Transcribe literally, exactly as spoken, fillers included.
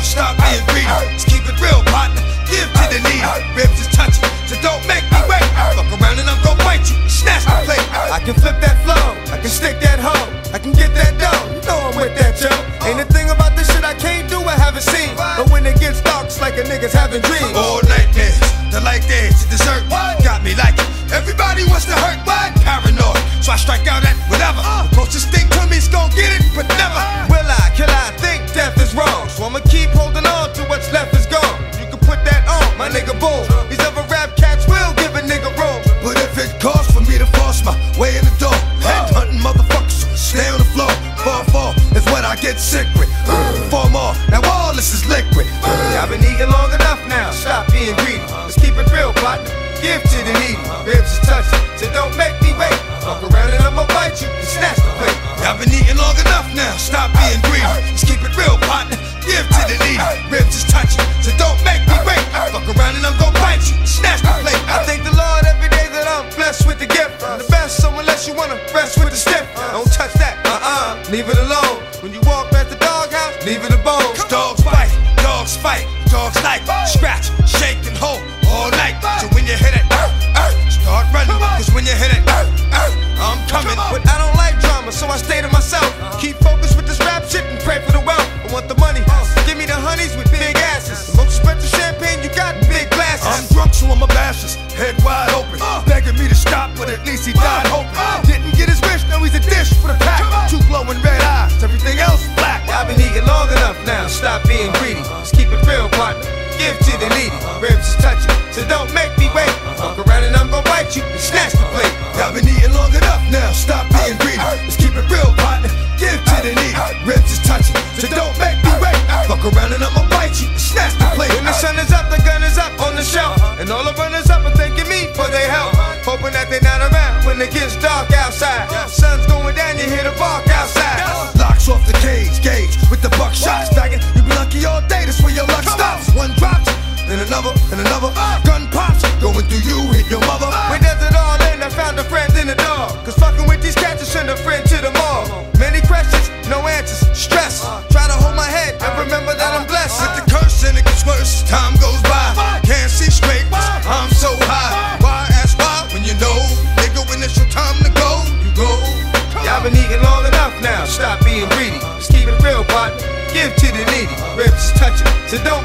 stop being greedy. Just keep it real, partner. Give to the needy. Ribs is touching, so don't make me wait. Fuck around and I'm gon' bite you, snatch the plate. I can flip that flow, I can stick that hoe, I can get that dough. You know I'm with that, yo. Ain't a thing about this shit I can't do, I haven't seen. But when it gets dark, it's like a nigga's having dreams. All nightmares, the light dance to dessert. Got me like it. Everybody wants to hurt, but paranoid. So I strike out at whatever. The closest thing to me's gon' get it, but never. Will I, kill I think death is wrong. So I'ma keep holding on to what's left is gone. You can put that on, my nigga, boom. These other rap cats will give a nigga room. But if it costs for me to force my way in the door, head hunting motherfuckers, stay on the floor. Fall, fall is what I get sick with. Four more, now all this is liquid. I've been eating long enough now, stop being greedy. Let's keep it real, partner. Give to the needy. Ribs is touching, so don't make me wait. Fuck around and I'ma bite you and snatch the plate. I've been eating long enough now, stop being greedy. Let's keep it real, partner. Give to the needy. Ribs is touching, so don't make me wait. Fuck around and I'm gon' bite you and snatch the plate. I thank the Lord every day that I'm blessed with the gift. The best, so unless you wanna rest with the stiff, don't touch that, uh-uh, leave it alone. When you walk past the doghouse, leave it a bone. Dogs bite, dogs fight, dogs like scratch, shake and hold all night. So when you hit it, uh, uh, start running. Cause when you hit it, uh, uh, I'm coming. But I don't like drama, so I stay to myself. Keep focused with this rap shit and pray for the wealth. I want the money, give me the honeys with big asses. The most expensive champagne you got in big glasses. I'm drunk, so I'm a bashes, head wide open, begging me to stop, but at least he died hoping. Didn't get his wish, now he's a dish for the pack. Two glowing red eyes, everything else is black. I've been eating long enough now, stop being greedy. Just keep it real, partner. Give to the needy. Ribs is touching, so don't make me wait. Fuck around and I'm gon' bite you and snatch the plate. I've been eating long enough now, stop being greedy. Let's keep it real, partner. Give to the needy. Ribs is touching, so don't make me wait. Fuck around and I'ma bite you and snatch the plate. When the sun is up, the gun is up on the shelf, and all the runners up are thanking me for their help. Hoping that they're not around when it gets dark outside. Sun's going down, you hear the bark outside. Locks off the cage, gauge with the buckshot stacking. You be lucky all day, that's where your luck stops. One drops, then another, and another. Gun pops, going through you, hit your mother. We does it all in, I found a friend in the dog. Cause fucking with these cats is send a friend to the mall. Many questions, no answers, stress. Try to hold my head and remember that I'm blessed. With the curse and it gets worse as time goes by. Can't see straight, I'm so high. Why ask why when you know, nigga, when it's your time to go, you go. Y'all been eating long enough now, stop being greedy. Just keep it real, partner. Give to the needy. Ribs is touching, so don't